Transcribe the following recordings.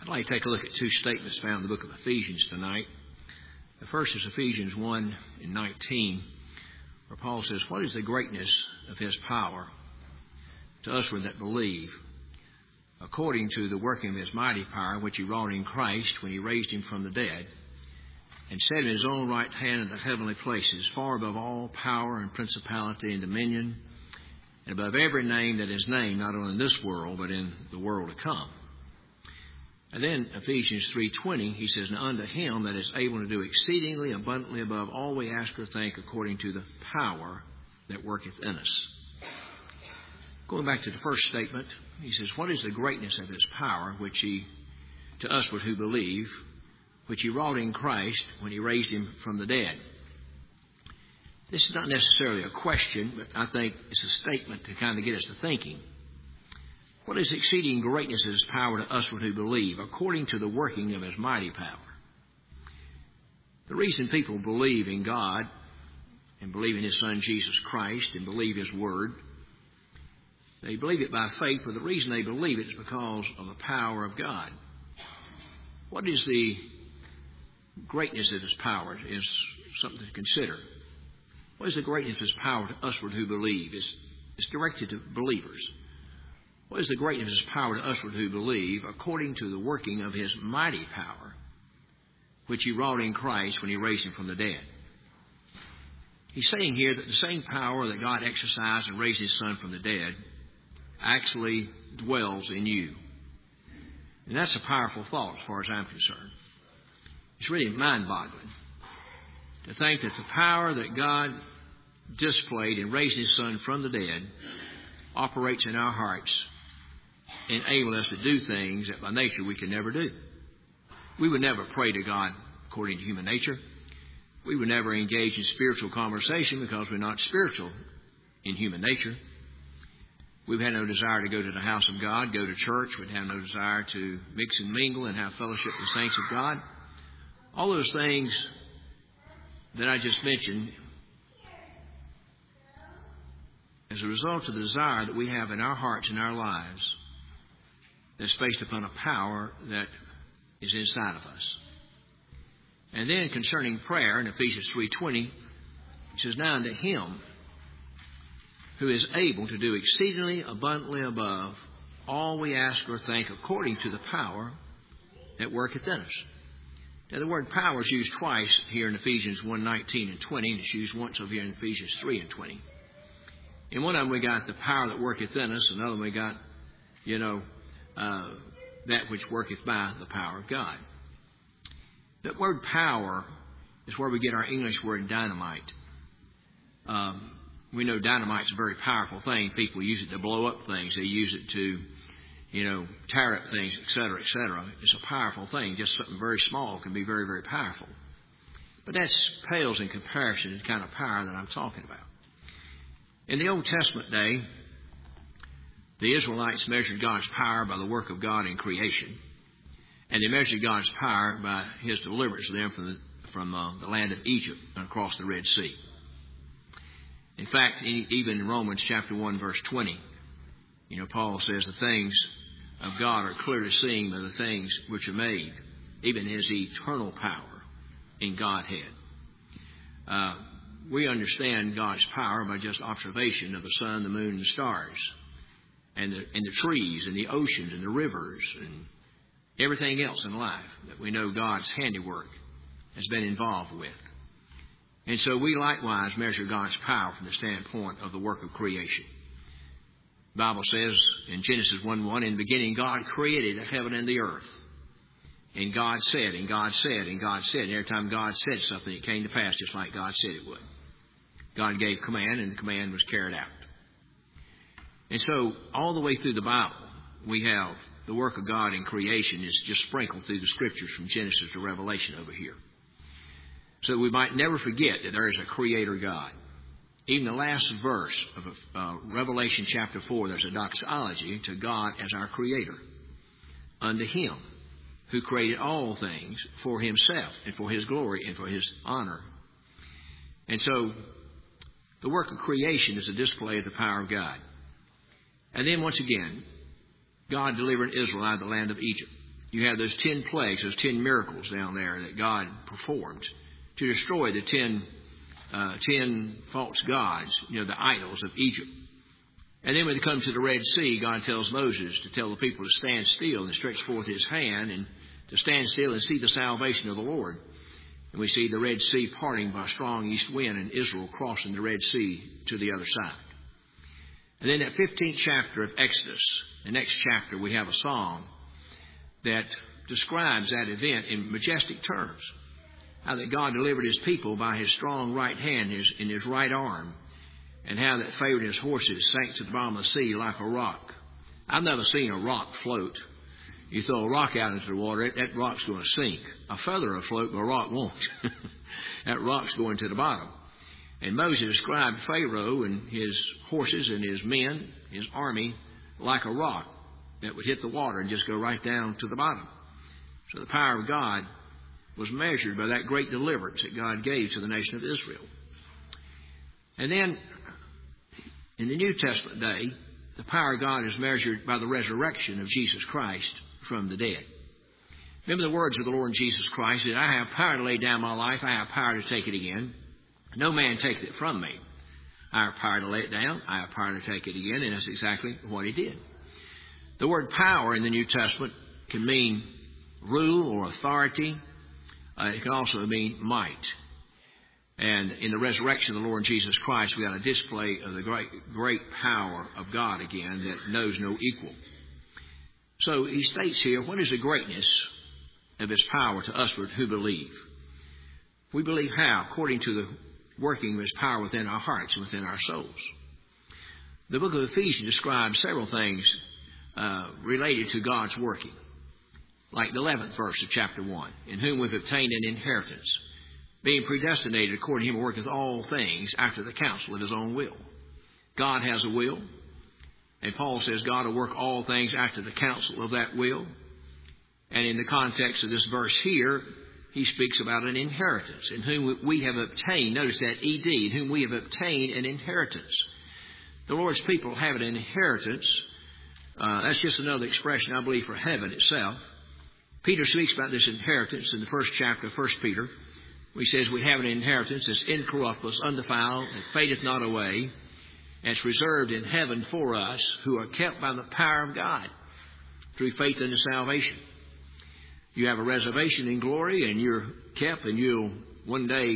I'd like to take a look at two statements found in the book of Ephesians tonight. The first is Ephesians 1:19, where Paul says, "What is the greatness of his power to us that believe, according to the working of his mighty power, which he wrought in Christ when he raised him from the dead, and set him in his own right hand in the heavenly places, far above all power and principality and dominion, and above every name that is named, not only in this world, but in the world to come." And then Ephesians 3:20, he says, "Now unto him that is able to do exceedingly abundantly above all we ask or think, according to the power that worketh in us." Going back to the first statement, he says, "What is the greatness of his power, which he, to us who believe, which he wrought in Christ when he raised him from the dead?" This is not necessarily a question, but I think it's a statement to kind of get us to thinking. What is exceeding greatness of his power to us who believe, according to the working of his mighty power? The reason people believe in God and believe in his Son Jesus Christ and believe his Word, they believe it by faith, but the reason they believe it is because of the power of God. What is the greatness of his power is something to consider. What is the greatness of his power to us who believe? It's directed to believers. What is the greatness of his power to us who believe, according to the working of his mighty power, which he wrought in Christ when he raised him from the dead? He's saying here that the same power that God exercised and raised his Son from the dead actually dwells in you. And that's a powerful thought as far as I'm concerned. It's really mind-boggling to think that the power that God displayed in raising his Son from the dead operates in our hearts, enable us to do things that by nature we can never do. We would never pray to God according to human nature. We would never engage in spiritual conversation because we're not spiritual in human nature. We've had no desire to go to the house of God, go to church. We'd have no desire to mix and mingle and have fellowship with the saints of God. All those things that I just mentioned, as a result of the desire that we have in our hearts and our lives, that's based upon a power that is inside of us. And then concerning prayer in Ephesians 3:20, it says, "Now unto him who is able to do exceedingly abundantly above all we ask or think, according to the power that worketh in us." Now the word power is used twice here in Ephesians 1:19 and 20, and it's used once over here in Ephesians 3:20. In one of them we got the power that worketh in us, another one we got, that which worketh by the power of God. That word power is where we get our English word dynamite. We know dynamite's a very powerful thing. People use it to blow up things. They use it to, tear up things, etc., etc. It's a powerful thing. Just something very small can be very, very powerful. But that pales in comparison to the kind of power that I'm talking about. In the Old Testament day, the Israelites measured God's power by the work of God in creation. And they measured God's power by his deliverance of them from the land of Egypt and across the Red Sea. In fact, even in Romans chapter 1, verse 20, Paul says the things of God are clearly seen by the things which are made, even his eternal power in Godhead. We understand God's power by just observation of the sun, the moon, and the stars, and the trees, and the oceans, and the rivers, and everything else in life that we know God's handiwork has been involved with. And so we likewise measure God's power from the standpoint of the work of creation. The Bible says in Genesis 1:1, "In the beginning God created the heaven and the earth. And God said, and God said, and God said." And every time God said something, it came to pass just like God said it would. God gave command, and the command was carried out. And so all the way through the Bible, we have the work of God in creation is just sprinkled through the Scriptures from Genesis to Revelation over here. So that we might never forget that there is a Creator God. Even the last verse of Revelation chapter 4, there's a doxology to God as our Creator. Unto him who created all things for himself and for his glory and for his honor. And so the work of creation is a display of the power of God. And then once again, God delivered Israel out of the land of Egypt. you have those 10 plagues, those 10 miracles down there that God performed to destroy the 10 false gods, the idols of Egypt. And then when they come to the Red Sea, God tells Moses to tell the people to stand still and stretch forth his hand and to stand still and see the salvation of the Lord. And we see the Red Sea parting by a strong east wind and Israel crossing the Red Sea to the other side. And then that 15th chapter of Exodus, the next chapter, we have a song that describes that event in majestic terms. How that God delivered his people by his strong right hand in his right arm, and how that Pharaoh and his horses sank to the bottom of the sea like a rock. I've never seen a rock float. You throw a rock out into the water, that rock's going to sink. A feather will float, but a rock won't. That rock's going to the bottom. And Moses described Pharaoh and his horses and his men, his army, like a rock that would hit the water and just go right down to the bottom. So the power of God was measured by that great deliverance that God gave to the nation of Israel. And then, in the New Testament day, the power of God is measured by the resurrection of Jesus Christ from the dead. Remember the words of the Lord Jesus Christ, that I have power to lay down my life, I have power to take it again. No man taketh it from me. I have power to lay it down, I have power to take it again, and that's exactly what he did. The word power in the New Testament can mean rule or authority. It can also mean might. And in the resurrection of the Lord Jesus Christ, we got a display of the great power of God again that knows no equal. So he states here, what is the greatness of his power to us who believe? We believe how? According to the working of his power within our hearts and within our souls. The book of Ephesians describes several things related to God's working. Like the 11th verse of chapter 1, in whom we've obtained an inheritance, being predestinated according to him who worketh all things after the counsel of his own will. God has a will, and Paul says God will work all things after the counsel of that will. And in the context of this verse here, he speaks about an inheritance, in whom we have obtained, notice that ED, in whom we have obtained an inheritance. The Lord's people have an inheritance. That's just another expression, I believe, for heaven itself. Peter speaks about this inheritance in the first chapter of 1 Peter. He says we have an inheritance that's incorruptible, undefiled, that fadeth not away, and it's reserved in heaven for us who are kept by the power of God through faith unto salvation. You have a reservation in glory, and you're kept, and you'll one day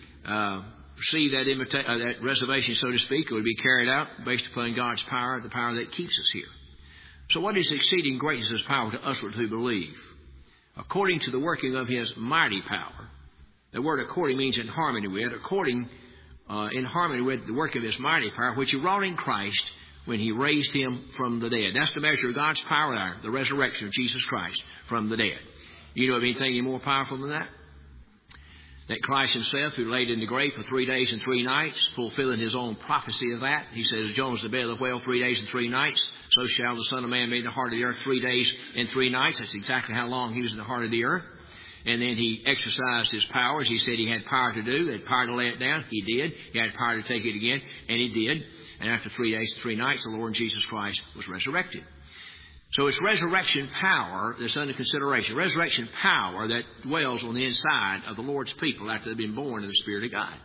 receive that reservation, so to speak. It will be carried out based upon God's power, the power that keeps us here. So what is exceeding greatness of his power to us who believe? According to the working of his mighty power. The word according means in harmony with. According in harmony with the work of his mighty power, which he wrought in Christ when he raised him from the dead. That's the measure of God's power there, the resurrection of Jesus Christ from the dead. You know of anything any more powerful than that? That Christ himself, who laid in the grave for 3 days and 3 nights, fulfilling his own prophecy of that. He says, Jonas the bed of the whale 3 days and 3 nights, so shall the Son of Man be in the heart of the earth 3 days and 3 nights. That's exactly how long he was in the heart of the earth. And then he exercised his powers. He said he had power to do. He had power to lay it down. He did. He had power to take it again. And he did. And after 3 days and 3 nights, the Lord Jesus Christ was resurrected. So it's resurrection power that's under consideration. Resurrection power that dwells on the inside of the Lord's people after they've been born of the Spirit of God.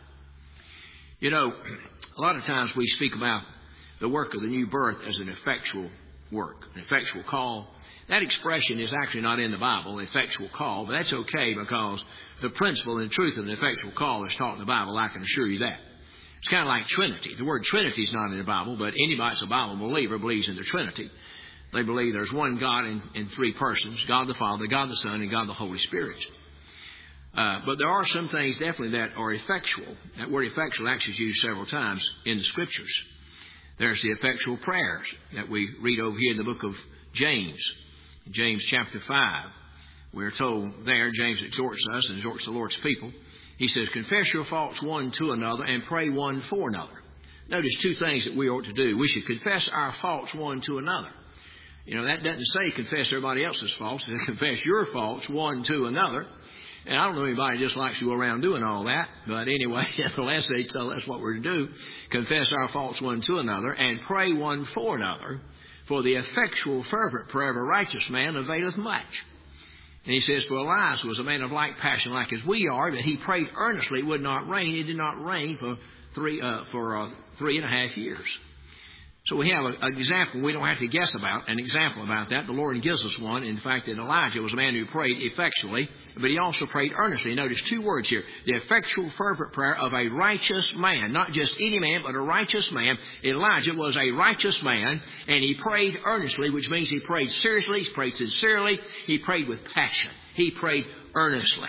You know, a lot of times we speak about the work of the new birth as an effectual work, an effectual call. That expression is actually not in the Bible, effectual call, but that's okay because the principle and truth of an effectual call is taught in the Bible, I can assure you that. It's kind of like Trinity. The word Trinity is not in the Bible, but anybody that's a Bible believer believes in the Trinity. They believe there's one God in 3 persons, God the Father, God the Son, and God the Holy Spirit. But there are some things definitely that are effectual. That word effectual actually is used several times in the Scriptures. There's the effectual prayers that we read over here in the book of James. James chapter 5. We're told there, James exhorts us and exhorts the Lord's people. He says, confess your faults one to another and pray one for another. Notice 2 things that we ought to do. We should confess our faults one to another. You know, that doesn't say confess everybody else's faults. It says confess your faults one to another. And I don't know anybody just likes to go around doing all that. But anyway, unless they tell us what we're to do, confess our faults one to another and pray one for another. For the effectual fervent prayer of a righteous man availeth much. And he says, for Elias was a man of like passion, like as we are, that he prayed earnestly, it would not rain. It did not rain for 3.5 years. So we have an example we don't have to guess about, an example about that. The Lord gives us one. In fact, that Elijah was a man who prayed effectually, but he also prayed earnestly. Notice two words here. The effectual fervent prayer of a righteous man. Not just any man, but a righteous man. Elijah was a righteous man, and he prayed earnestly, which means he prayed seriously, he prayed sincerely, he prayed with passion. He prayed earnestly.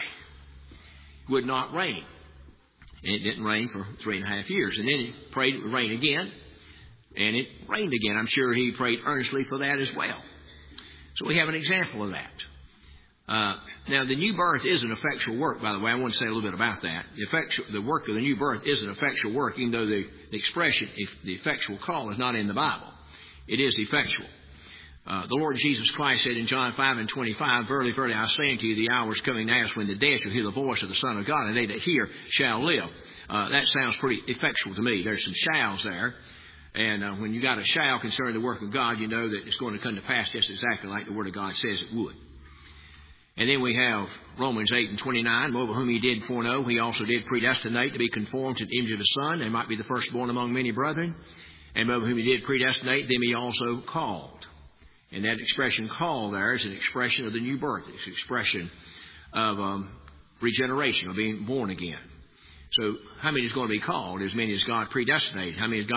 It would not rain. And it didn't rain for 3.5 years. And then he prayed it would rain again. And it rained again. I'm sure he prayed earnestly for that as well. So we have an example of that. Now, the new birth is an effectual work, by the way. I want to say a little bit about that. The work of the new birth is an effectual work, even though the expression, the effectual call, is not in the Bible. It is effectual. The Lord Jesus Christ said in John 5:25, Verily, verily, I say unto you, the hour is coming now when the dead shall hear the voice of the Son of God, and they that hear shall live. That sounds pretty effectual to me. There's some shalls there. And when you got a shall concerning the work of God, you know that it's going to come to pass just exactly like the Word of God says it would. And then we have Romans 8:29, over whom he did foreknow, he also did predestinate to be conformed to the image of his Son, and might be the firstborn among many brethren. And over whom he did predestinate, them he also called. And that expression called there is an expression of the new birth. It's an expression of regeneration, of being born again. So how many is going to be called? As many as God predestinated. How many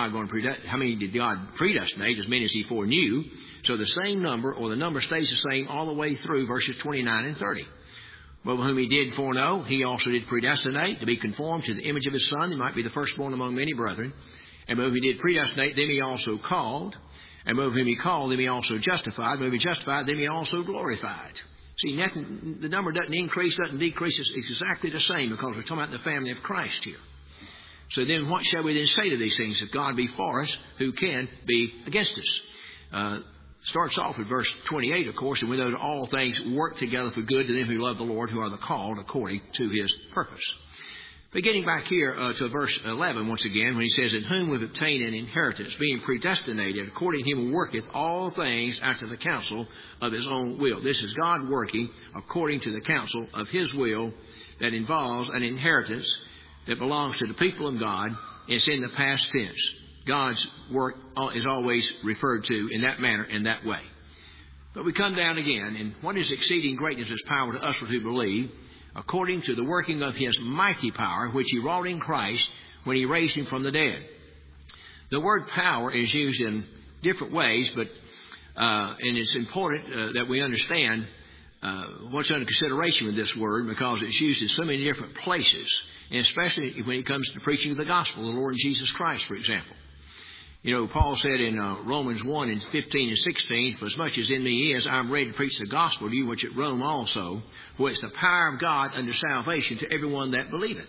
did God predestinate? As many as he foreknew. So the same number, or the number stays the same all the way through verses 29 and 30. But whom he did foreknow, he also did predestinate to be conformed to the image of his Son. He might be the firstborn among many brethren. And whom he did predestinate, them he also called. And whom he called, them he also justified. Whom he justified, them he also glorified. See, nothing, the number doesn't increase, doesn't decrease. It's exactly the same, because we're talking about the family of Christ here. So then what shall we then say to these things? If God be for us, who can be against us? Starts off with verse 28, of course, and we know that all things work together for good to them who love the Lord, who are the called according to his purpose. Beginning back here to verse 11 once again, when he says, in whom we've obtained an inheritance, being predestinated according to him who worketh all things after the counsel of his own will. This is God working according to the counsel of his will that involves an inheritance that belongs to the people of God. It's in the past tense. God's work is always referred to in that manner, in that way. But we come down again, and what is exceeding greatness of his power to us who believe, according to the working of his mighty power, which he wrought in Christ when he raised him from the dead. The word power is used in different ways, but and it's important that we understand what's under consideration with this word, because it's used in so many different places, and especially when it comes to preaching the gospel of the Lord Jesus Christ, for example. You know, Paul said in Romans 1 and 15 and 16, for as much as in me is, I am ready to preach the gospel to you, which at Rome also, for it's the power of God unto salvation to everyone that believeth.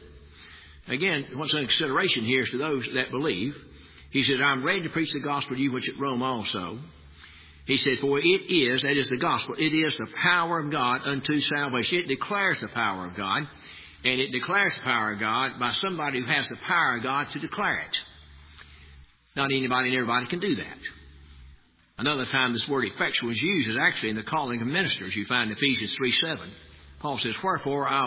Again, what's under consideration here is to those that believe. He said, I'm ready to preach the gospel to you, which at Rome also. He said, for it is, that is the gospel, it is the power of God unto salvation. It declares the power of God, and it declares the power of God by somebody who has the power of God to declare it. Not anybody and everybody can do that. Another time this word effectual is used is actually in the calling of ministers. You find Ephesians 3:7. Paul says, Wherefore I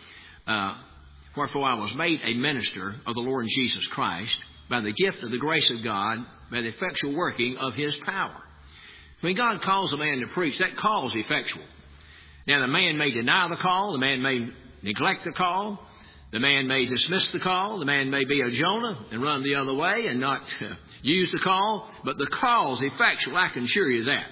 was made a minister of the Lord Jesus Christ by the gift of the grace of God, by the effectual working of his power. When God calls a man to preach, that call is effectual. Now, the man may deny the call, the man may neglect the call, the man may dismiss the call, the man may be a Jonah and run the other way and not use the call, but the call is effectual, I can assure you that.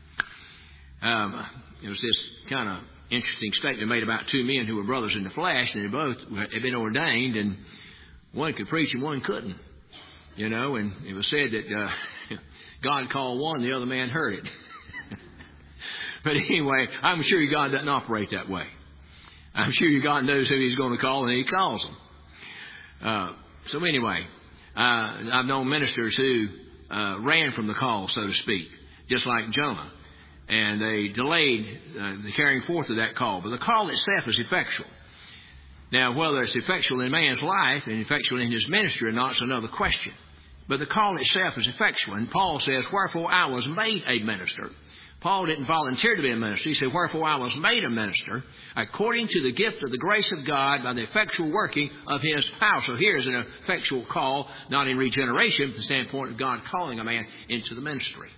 There was this kind of interesting statement made about two men who were brothers in the flesh, and they both had been ordained, and one could preach and one couldn't. You know, and it was said that God called one, the other man heard it. But anyway, I'm sure God doesn't operate that way. I'm sure God knows who he's going to call, and he calls them. So anyway, I've known ministers who ran from the call, so to speak, just like Jonah. And they delayed the carrying forth of that call. But the call itself is effectual. Now, whether it's effectual in man's life and effectual in his ministry or not is another question. But the call itself is effectual. And Paul says, Wherefore I was made a minister Paul didn't volunteer to be a minister. He said, wherefore I was made a minister according to the gift of the grace of God by the effectual working of his power. So here's an effectual call, not in regeneration, from the standpoint of God calling a man into the ministry.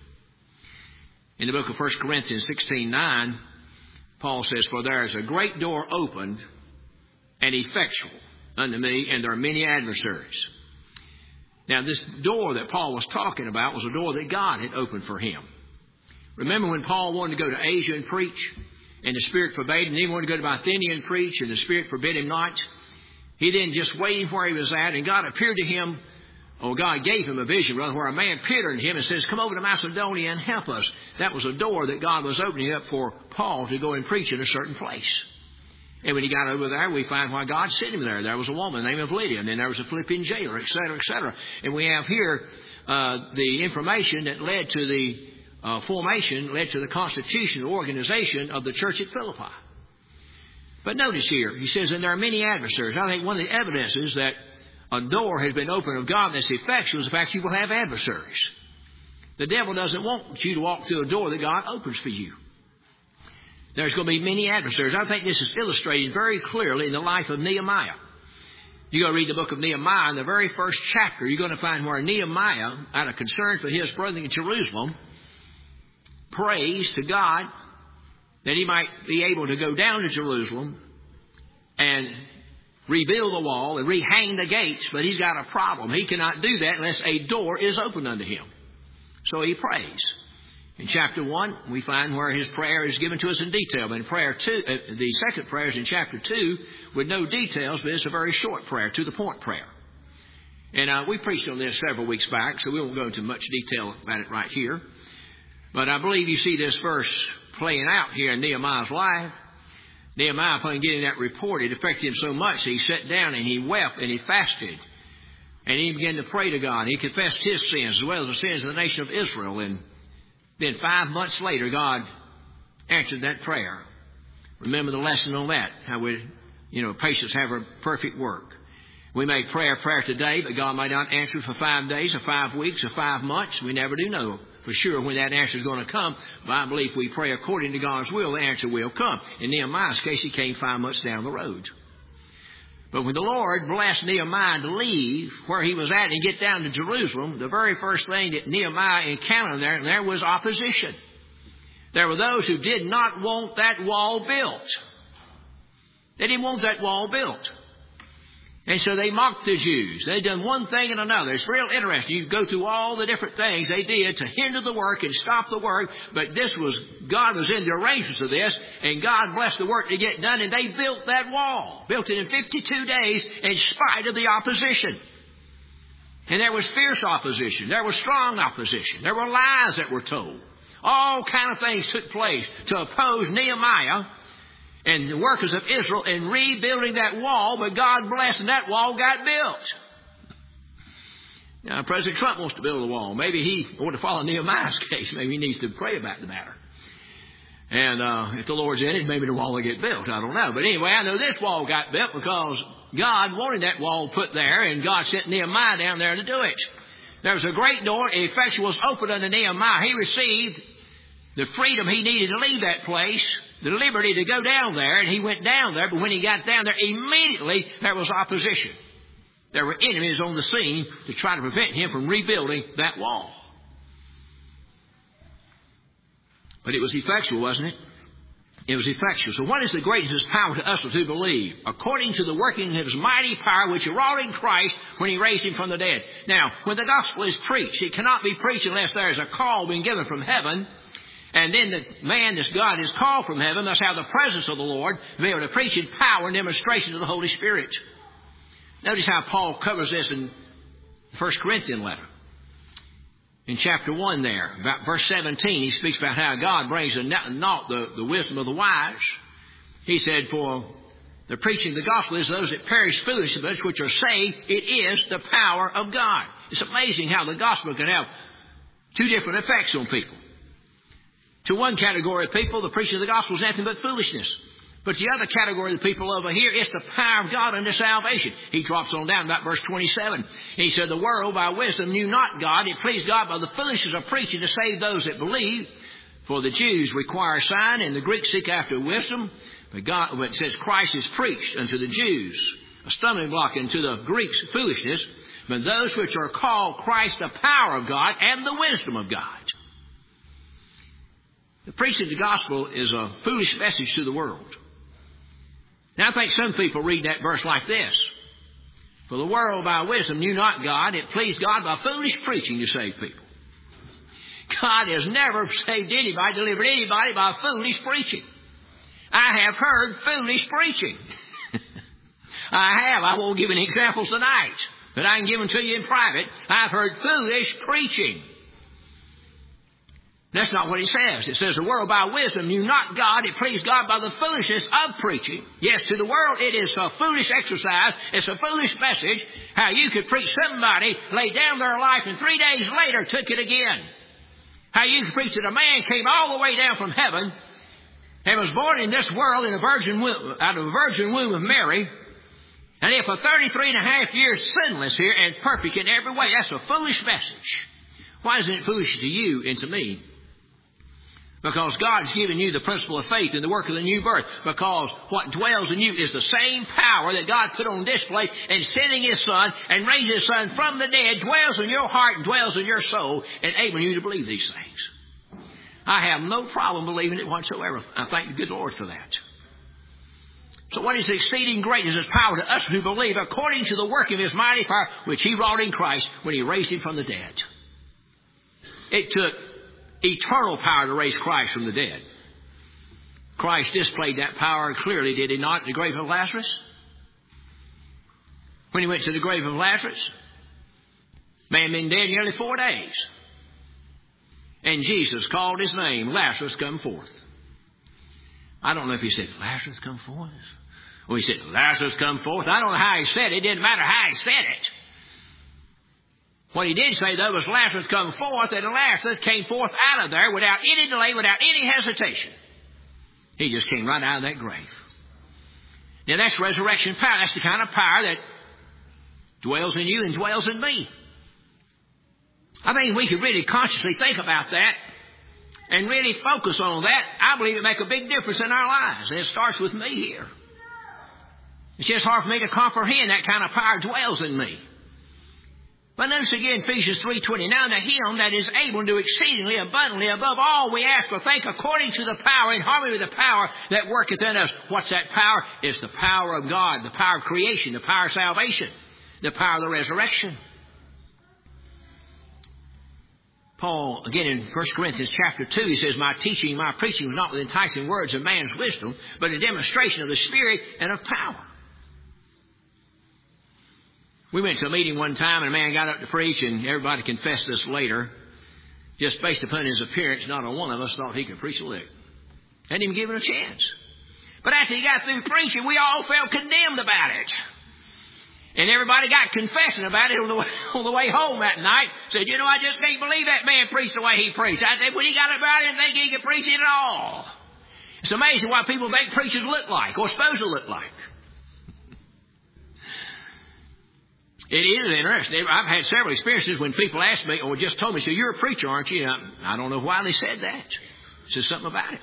In the book of 1 Corinthians 16:9, Paul says, for there is a great door opened and effectual unto me, and there are many adversaries. Now, this door that Paul was talking about was a door that God had opened for him. Remember when Paul wanted to go to Asia and preach, and the Spirit forbade him, and he wanted to go to Bithynia and preach, and the Spirit forbid him not? He didn't just wait where he was at, and God appeared to him, or God gave him a vision, rather, where a man appeared to him and says, come over to Macedonia and help us. That was a door that God was opening up for Paul to go and preach in a certain place. And when he got over there, we find why God sent him there. There was a woman named Lydia, and then there was a Philippian jailer, etc., etc. And we have here the information that led to the formation, led to the constitution, the organization of the church at Philippi. But notice here, he says, and there are many adversaries. I think one of the evidences that a door has been opened of God that's effectual is the fact you will have adversaries. The devil doesn't want you to walk through a door that God opens for you. There's going to be many adversaries. I think this is illustrated very clearly in the life of Nehemiah. You go read the book of Nehemiah, in the very first chapter, you're going to find where Nehemiah, out of concern for his brethren in Jerusalem, prays to God that he might be able to go down to Jerusalem and rebuild the wall and rehang the gates, but he's got a problem. He cannot do that unless a door is opened unto him. So he prays. In chapter 1, we find where his prayer is given to us in detail. But in prayer 2, the second prayer is in chapter 2 with no details, but it's a very short prayer, to the point prayer. And we preached on this several weeks back, so we won't go into much detail about it right here. But I believe you see this verse playing out here in Nehemiah's life. Nehemiah, upon getting that report, it affected him so much that he sat down and he wept and he fasted. And he began to pray to God. He confessed his sins as well as the sins of the nation of Israel. And then 5 months later, God answered that prayer. Remember the lesson on that, how patience have her perfect work. We may pray a prayer today, but God may not answer it for 5 days or 5 weeks or 5 months. We never do know for sure when that answer is going to come. But I believe if we pray according to God's will, the answer will come. In Nehemiah's case, it came 5 months down the road. But when the Lord blessed Nehemiah to leave where he was at and get down to Jerusalem, the very first thing that Nehemiah encountered there was opposition. There were those who did not want that wall built. They didn't want that wall built. And so they mocked the Jews. They'd done one thing and another. It's real interesting. You go through all the different things they did to hinder the work and stop the work. But God was in the arrangements of this. And God blessed the work to get done. And they built that wall. Built it in 52 days in spite of the opposition. And there was fierce opposition. There was strong opposition. There were lies that were told. All kind of things took place to oppose Nehemiah and the workers of Israel in rebuilding that wall, but God blessed and that wall got built. Now, President Trump wants to build a wall. Maybe he ought to follow Nehemiah's case. Maybe he needs to pray about the matter. And if the Lord's in it, maybe the wall will get built. I don't know. But anyway, I know this wall got built because God wanted that wall put there, and God sent Nehemiah down there to do it. There was a great door. Effectual was opened unto Nehemiah. He received the freedom he needed to leave that place, the liberty to go down there, and he went down there. But when he got down there, immediately there was opposition. There were enemies on the scene to try to prevent him from rebuilding that wall. But it was effectual, wasn't it? It was effectual. So what is the greatness of his power to us who believe? According to the working of his mighty power, which he wrought in Christ when he raised him from the dead. Now, when the gospel is preached, it cannot be preached unless there is a call being given from heaven. And then the man, this God, is called from heaven, must have the presence of the Lord to be able to preach in power and demonstration of the Holy Spirit. Notice how Paul covers this in the 1 Corinthians letter. In chapter 1 there, about verse 17, he speaks about how God brings to naught the wisdom of the wise. He said, for the preaching of the gospel is those that perish foolish, but which are saved, it is the power of God. It's amazing how the gospel can have two different effects on people. To one category of people, the preaching of the gospel is nothing but foolishness. But the other category of the people over here, it's the power of God unto salvation. He drops on down about verse 27. He said, the world by wisdom knew not God. It pleased God by the foolishness of preaching to save those that believe. For the Jews require a sign, and the Greeks seek after wisdom. But it says Christ is preached unto the Jews a stumbling block, and to the Greeks foolishness. But those which are called Christ the power of God and the wisdom of God. The preaching of the gospel is a foolish message to the world. Now I think some people read that verse like this. For the world by wisdom knew not God. It pleased God by foolish preaching to save people. God has never saved anybody, delivered anybody by foolish preaching. I have heard foolish preaching. I won't give any examples tonight, but I can give them to you in private. I've heard foolish preaching. That's not what it says. It says the world by wisdom knew not God. It pleased God by the foolishness of preaching. Yes, to the world it is a foolish exercise. It's a foolish message. How you could preach somebody, lay down their life, and 3 days later took it again. How you could preach that a man came all the way down from heaven and was born in this world in out of a virgin womb of Mary. And if for 33 and a half years sinless here and perfect in every way, that's a foolish message. Why isn't it foolish to you and to me? Because God's given you the principle of faith in the work of the new birth. Because what dwells in you is the same power that God put on display in sending His Son and raising His Son from the dead, dwells in your heart and dwells in your soul, enabling you to believe these things. I have no problem believing it whatsoever. I thank the good Lord for that. So what is the exceeding greatness of His power to us who believe according to the work of His mighty power, which He wrought in Christ when He raised Him from the dead? It took eternal power to raise Christ from the dead. Christ displayed that power clearly, did He not, in the grave of Lazarus? When He went to the grave of Lazarus, man been dead nearly 4 days. And Jesus called his name, Lazarus, come forth. I don't know if He said, Lazarus, come forth. Or He said, Lazarus, come forth. I don't know how He said it. It didn't matter how He said it. What He did say, though, was Lazarus come forth, and Lazarus came forth out of there without any delay, without any hesitation. He just came right out of that grave. Now, that's resurrection power. That's the kind of power that dwells in you and dwells in me. I think we could really consciously think about that and really focus on that. I believe it make a big difference in our lives. And it starts with me here. It's just hard for me to comprehend that kind of power dwells in me. But notice again, Ephesians 3:20. Now to Him that is able to do exceedingly abundantly above all we ask or think, according to the power, in harmony with the power that worketh in us. What's that power? It's the power of God, the power of creation, the power of salvation, the power of the resurrection. Paul, again in 1 Corinthians chapter 2, he says, my teaching, my preaching was not with enticing words of man's wisdom, but a demonstration of the Spirit and of power. We went to a meeting one time, and a man got up to preach, and everybody confessed this later. Just based upon his appearance, not a one of us thought he could preach a lick. Hadn't even given a chance. But after he got through preaching, we all felt condemned about it. And everybody got confessing about it on the way home that night. Said, you know, I just can't believe that man preached the way he preached. I said, when he got up, I didn't think he could preach it at all. It's amazing what people think preachers look like or supposed to look like. It is interesting. I've had several experiences when people ask me or just told me, so you're a preacher, aren't you? I don't know why they said that. It's just something about it.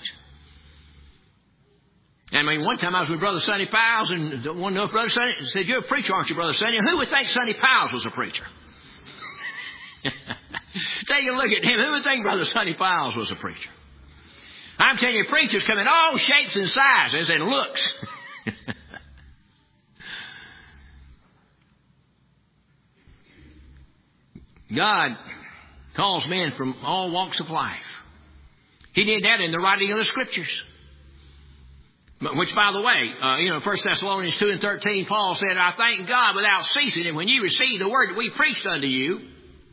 I mean, one time I was with Brother Sonny Piles, and one of Brother Sonny said, you're a preacher, aren't you, Brother Sonny? Who would think Sonny Piles was a preacher? Take a look at him. Who would think Brother Sonny Piles was a preacher? I'm telling you, preachers come in all shapes and sizes and looks. God calls men from all walks of life. He did that in the writing of the Scriptures. Which, by the way, 1 Thessalonians 2:13, Paul said, I thank God without ceasing, and when you received the word that we preached unto you,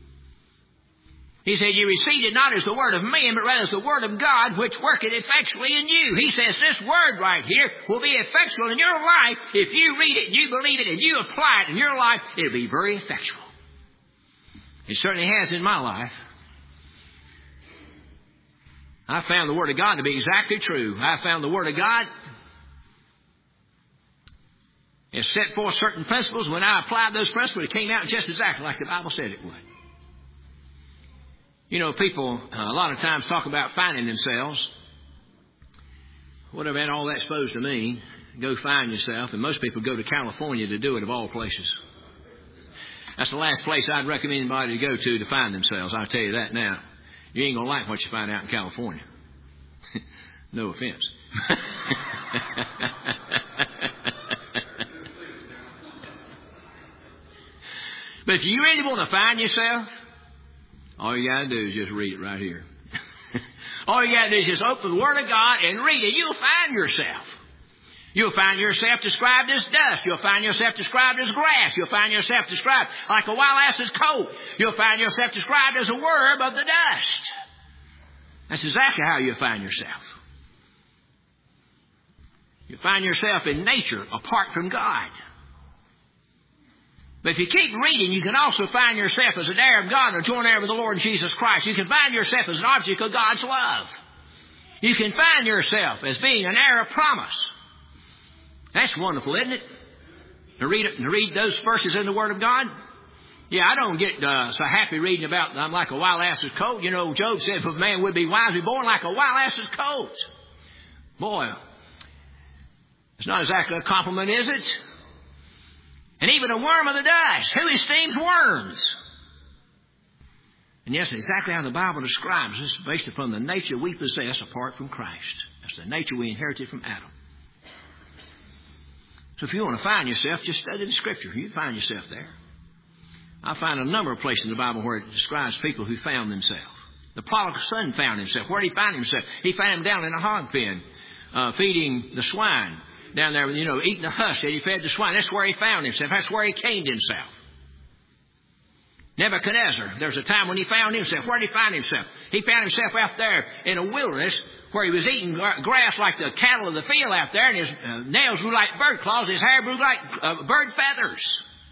he said, you received it not as the word of man, but rather as the word of God, which worketh effectually in you. He says this word right here will be effectual in your life. If you read it, you believe it, and you apply it in your life, it'll be very effectual. It certainly has in my life. I found the Word of God to be exactly true. I found the Word of God has set forth certain principles. When I applied those principles, it came out just exactly like the Bible said it would. You know, people a lot of times talk about finding themselves. Whatever all that's supposed to mean, go find yourself. And most people go to California to do it, of all places. That's the last place I'd recommend anybody to go to find themselves. I'll tell you that now. You ain't going to like what you find out in California. No offense. But if you really want to find yourself, all you got to do is just read it right here. All you got to do is just open the Word of God and read it. You'll find yourself. You'll find yourself described as dust. You'll find yourself described as grass. You'll find yourself described like a wild ass's coat. You'll find yourself described as a worm of the dust. That's exactly how you'll find yourself. You'll find yourself in nature apart from God. But if you keep reading, you can also find yourself as an heir of God or joint heir with the Lord Jesus Christ. You can find yourself as an object of God's love. You can find yourself as being an heir of promise. That's wonderful, isn't it? To read those verses in the Word of God. Yeah, I don't get so happy reading about I'm like a wild ass's coat. You know, Job said, if a man would be wise, be born like a wild ass's coat. Boy, it's not exactly a compliment, is it? And even a worm of the dust. Who esteems worms? And yes, exactly how the Bible describes this, based upon the nature we possess apart from Christ. That's the nature we inherited from Adam. So if you want to find yourself, just study the Scripture. You find yourself there. I find a number of places in the Bible where it describes people who found themselves. The prodigal son found himself. Where did he find himself? He found him down in a hog pen, feeding the swine. Down there, you know, eating the husk that he fed the swine. That's where he found himself. That's where he came to himself. Nebuchadnezzar, there's a time when he found himself. Where did he find himself? He found himself out there in a wilderness where he was eating grass like the cattle of the field out there, and his nails grew like bird claws, his hair grew like bird feathers.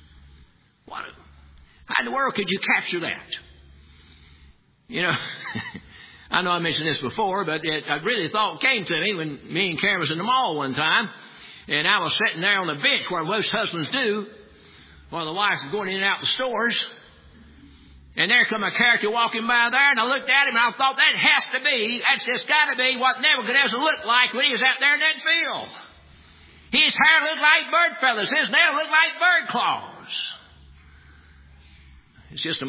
How in the world could you capture that? You know, I know I mentioned this before, but I really thought it came to me when me and Karen was in the mall one time, and I was sitting there on the bench where most husbands do, while the wives are going in and out the stores. And there come a character walking by there, and I looked at him, and I thought, that's just got to be what Nebuchadnezzar looked like when he was out there in that field. His hair looked like bird feathers. His nails looked like bird claws. It's just a...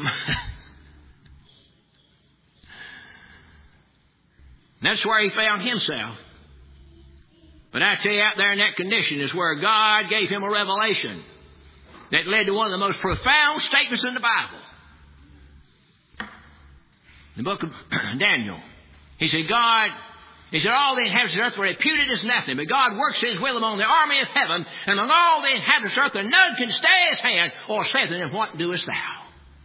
That's where he found himself. But I tell you, out there in that condition is where God gave him a revelation that led to one of the most profound statements in the Bible. The book of Daniel. He said, all the inhabitants of the earth were reputed as nothing, but God works his will among the army of heaven, and among all the inhabitants of the earth, and none can stay his hand or say to them, what doest thou?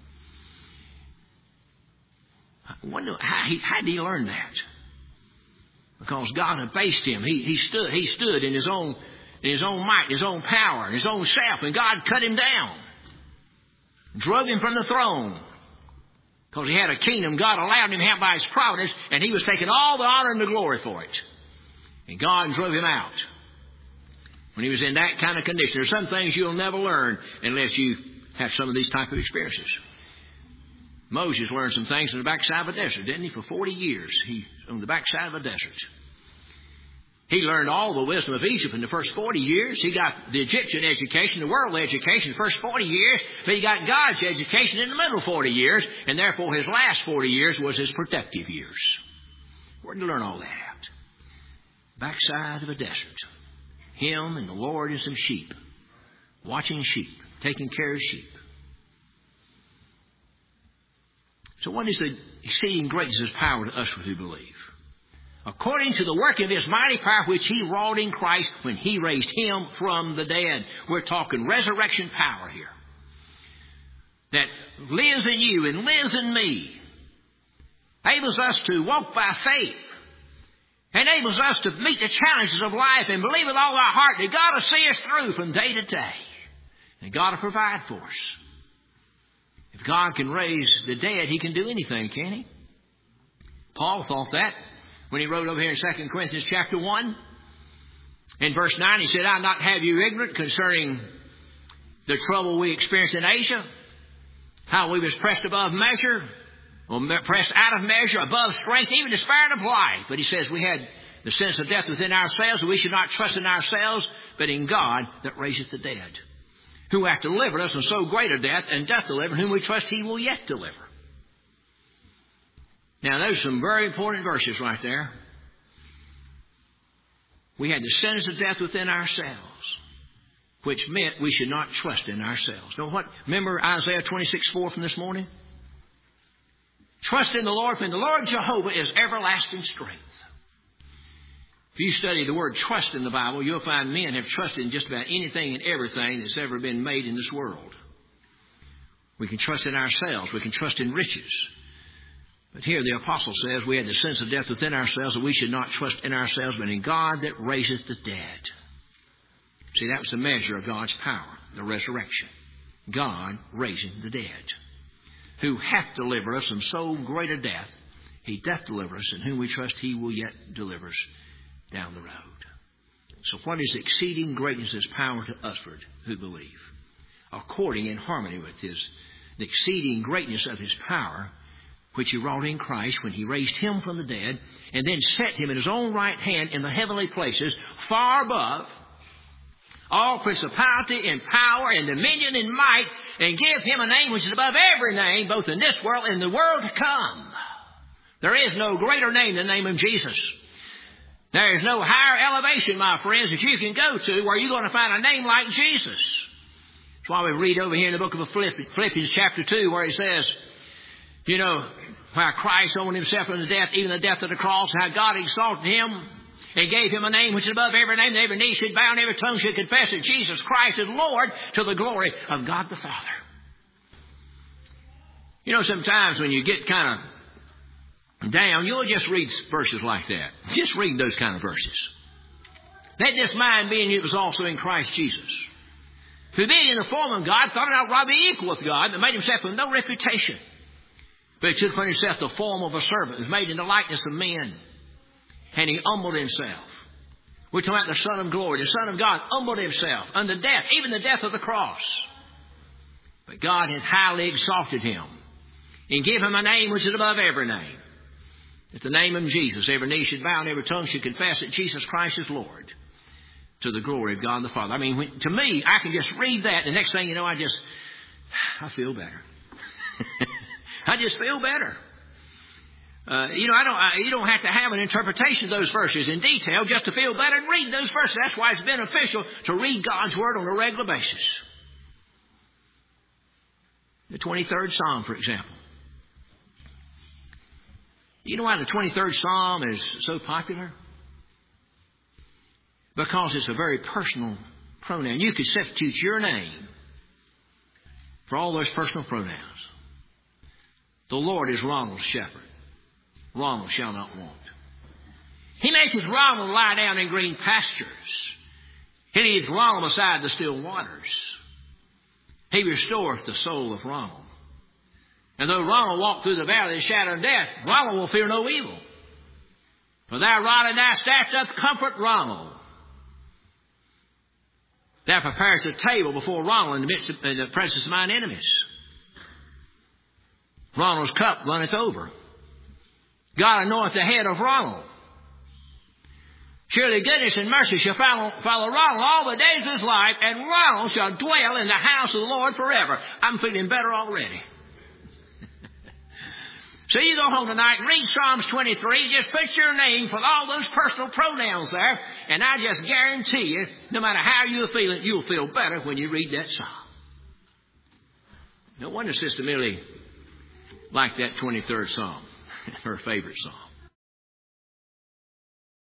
I wonder, how did he learn that? Because God had based him. He stood in his own might, his own power, his own self, and God cut him down. Drove him from the throne. Because he had a kingdom God allowed him to have by his providence, and he was taking all the honor and the glory for it. And God drove him out. When he was in that kind of condition. There are some things you'll never learn unless you have some of these type of experiences. Moses learned some things on the backside of a desert, didn't he? For 40 years, he on the backside of a desert. He learned all the wisdom of Egypt in the first 40 years. He got the Egyptian education, the worldly education, the first 40 years. But he got God's education in the middle 40 years. And therefore, his last 40 years was his productive years. Where did he learn all that at? Backside of a desert. Him and the Lord and some sheep. Watching sheep. Taking care of sheep. So what is the exceeding greatness of his power to us who believe? According to the working of his mighty power which he wrought in Christ when he raised him from the dead. We're talking resurrection power here. That lives in you and lives in me. Enables us to walk by faith. Enables us to meet the challenges of life and believe with all our heart that God will see us through from day to day. And God will provide for us. If God can raise the dead, he can do anything, can't he? Paul thought that when he wrote over here in 2 Corinthians chapter 1. In verse 9, he said, I'll not have you ignorant concerning the trouble we experienced in Asia, how we was pressed above measure, pressed out of measure, above strength, even despairing of life. But he says we had the sense of death within ourselves, and we should not trust in ourselves, but in God that raiseth the dead, who hath delivered us from so great a death, and doth deliver, whom we trust he will yet deliver. Now, those are some very important verses right there. We had the sentence of death within ourselves, which meant we should not trust in ourselves. Know what? Remember Isaiah 26:4 from this morning? Trust in the Lord, for in the Lord Jehovah is everlasting strength. If you study the word trust in the Bible, you'll find men have trusted in just about anything and everything that's ever been made in this world. We can trust in ourselves. We can trust in riches. But here the apostle says we had the sense of death within ourselves, that we should not trust in ourselves, but in God that raiseth the dead. See, that was the measure of God's power, the resurrection. God raising the dead. Who hath delivered us from so great a death, he doth deliver us, and whom we trust he will yet deliver us down the road. So what is exceeding greatness of his power to usward who believe? According in harmony with the exceeding greatness of his power, which he wrought in Christ when he raised him from the dead, and then set him in his own right hand in the heavenly places, far above all principality and power and dominion and might, and give him a name which is above every name, both in this world and the world to come. There is no greater name than the name of Jesus. There is no higher elevation, my friends, that you can go to where you're going to find a name like Jesus. That's why we read over here in the book of Philippians chapter 2, where it says, you know, how Christ owned himself unto death, even the death of the cross, how God exalted him and gave him a name which is above every name, that every knee should bow and every tongue should confess that Jesus Christ is Lord, to the glory of God the Father. You know, sometimes when you get kind of down, you'll just read verses like that. Just read those kind of verses. Let this mind be in you that was also in Christ Jesus, who being in the form of God, thought it not robbery equal with God, but made himself with no reputation. But he took upon himself the form of a servant, was made in the likeness of men. And he humbled himself. We're talking about the Son of Glory. The Son of God humbled himself unto death, even the death of the cross. But God had highly exalted him and gave him a name which is above every name. At the name of Jesus, every knee should bow and every tongue should confess that Jesus Christ is Lord, to the glory of God the Father. I mean, to me, I can just read that, and the next thing you know, I feel better. I just feel better. You don't have to have an interpretation of those verses in detail just to feel better and read those verses. That's why it's beneficial to read God's Word on a regular basis. The 23rd Psalm, for example. You know why the 23rd Psalm is so popular? Because it's a very personal pronoun. You could substitute your name for all those personal pronouns. The Lord is Ronald's shepherd. Ronald shall not want. He maketh Ronald lie down in green pastures. He leadeth Ronald beside the still waters. He restoreth the soul of Ronald. And though Ronald walk through the valley of the shadow of death, Ronald will fear no evil. For thy rod and thy staff doth comfort Ronald. Thou preparest a table before Ronald in the presence of mine enemies. Ronald's cup runneth over. God anoint the head of Ronald. Surely goodness and mercy shall follow Ronald all the days of his life, and Ronald shall dwell in the house of the Lord forever. I'm feeling better already. So you go home tonight, read Psalms 23, just put your name for all those personal pronouns there, and I just guarantee you, no matter how you're feeling, you'll feel better when you read that psalm. No wonder Sister Millie liked that 23rd Psalm, her favorite psalm.